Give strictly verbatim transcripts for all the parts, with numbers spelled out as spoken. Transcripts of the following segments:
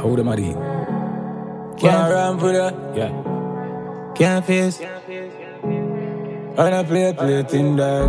How them are they? Can't run for that. Yeah. Can't face. And I play, play thing dog.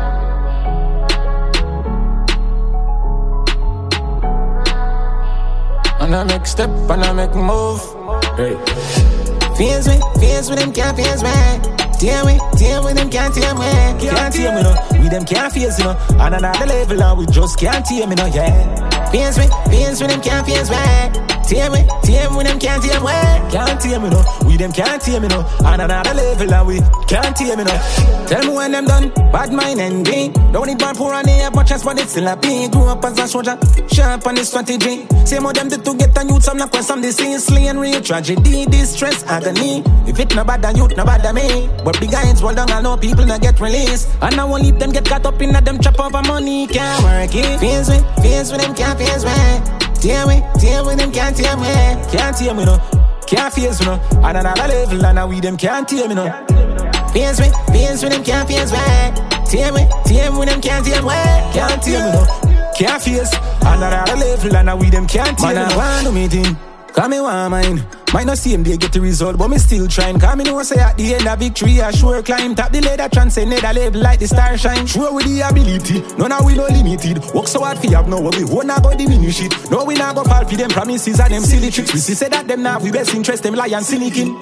And I make step and I make move. Hey. Fears me, fears with them, can't fears me. Tear me, tear with them, can't tear me. Can't tear me, no. We them can't fears, you know. On another level, and we just can't tear me, no, yeah. Fears me, fears with them, can't fears me. Tear me, tear with them, can't tear me. Can't tear me, no. We them can't tear me, no. On another level, and we can't tear me, no. Tell me when them done, bad mind and green. Don't need bad poor on the air, but chance, but it's still a pain. Grew up as a soldier, sharp on the strategy. Same of them did to get a youth, some knock when some disease, slaying real tragedy, distress, agony. If it no bad than youth, no bad than me. But big guys roll down, I know people not get released. And I won't leave them get caught up in a them chop over money, can't work it. Fears me, fears with them, can't fears me. Tear me, tear with them, can't tear me. Can't tear me, no. Can't fears me, no. And another level, and I we them can't tear me, no. Fears me, fears with them, can't fears me. Tear me, tear with them, can't tear me. Can't tear me, no. Can't fears. And another level, and I we them can't tear me, no. Man, I want to meet him. Cause me want mine. Might not see him they get the result, but me still trying. Cause me know say at the end of victory I sure climb. Tap the ladder, transcend the label like the star shine. Sure with the ability, none of we no limited. Work so hard for have no what we won't not go diminish it. No we not go fall for them promises and them silly tricks. We see say that them now we best interest them lie and cynicin.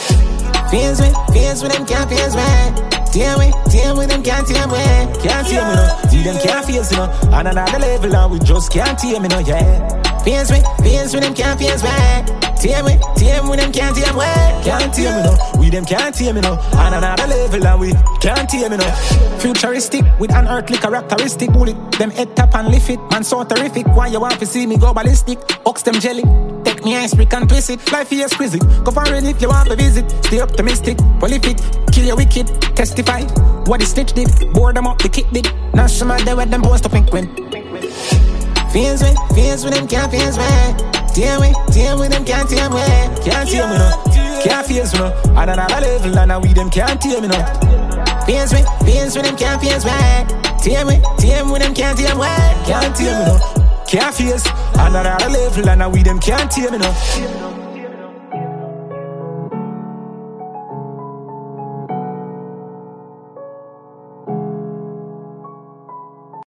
Fears me, fears with them can't fears me. Tear me, tear with them can't tear me. Can't tear me no, see them can't fears you know. On another level and we just can't tear me no, yeah. Fears me, fears with them can't fears me. Tear me, tear me with them can't tear me. Can't tear me no, we them can't tear me no. On another level and we can't tear me no. Futuristic with an earthly characteristic. Bullet, them head tap and lift it. Man so terrific, why you want to see me go ballistic? Ox them jelly, take me ice brick and twist it. Life is exquisite, go for it if you want to visit. Stay optimistic, prolific, kill your wicked. Testify, what the snitch did. Board them up, the kick did. Now some of them with them post to pink win. Fears me, fears with them can't fears me. Tear me, tear with them can't tear me. Can't tear me no, can't fears me no. On another level and now we them can't tear me no. Fears me, fears with them can't fears me. Tear me, tear with them can't tear me. Can't tear me no, can't fears. On another level and now we them can't tear me no.